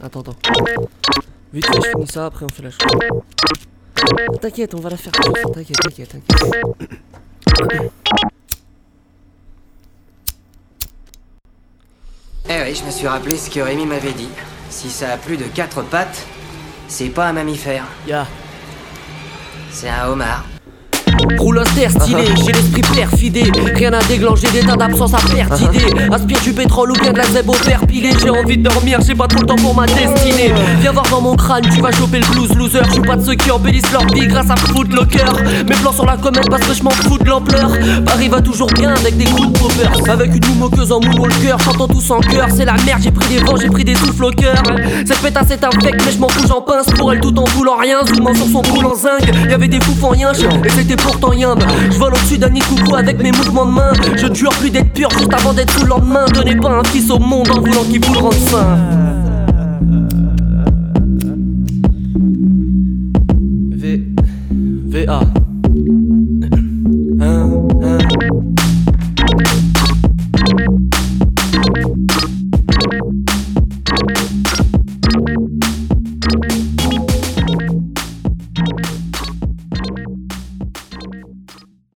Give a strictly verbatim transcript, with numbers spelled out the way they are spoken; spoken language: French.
Attends, attends. Vite fait, je finis ça, après on fait la chose. T'inquiète, on va la faire. T'inquiète, t'inquiète, t'inquiète. Eh oui, je me suis rappelé ce que Rémi m'avait dit. Si ça a plus de quatre pattes, c'est pas un mammifère. Ya. C'est un homard. Roule un ster stylé, j'ai l'esprit perfidé. Rien à déglanger, des tas d'absence à perdre d'idées. Aspire du pétrole ou bien de la zèbre au fer pilé. J'ai envie de dormir, j'ai pas trop le temps pour ma destinée. Viens voir dans mon crâne, tu vas choper le blues loser. Je suis pas de ceux qui embellissent leur vie grâce à Footlocker. Mes plans sur la comète parce que je m'en fous de l'ampleur. Paris va toujours bien avec des coups de popper. Avec une moue moqueuse en moonwalker, chantant tous en chœur. C'est la merde, j'ai pris des vents, j'ai pris des souffles au cœur. Cette pétasse est un fake, mais je m'en fous, j'en pince pour elle tout en voulant rien. Zoomant sur son boule en zinc, y'avait des fous en rien, et c'était pourtant yimbe. Je vole au-dessus d'un nid coucou avec mes mouvements de main. Je ne jure plus d'être pur juste avant d'être sous le lendemain. Donnez pas un fils au monde en voulant qu'il vous le rende sain. V... V A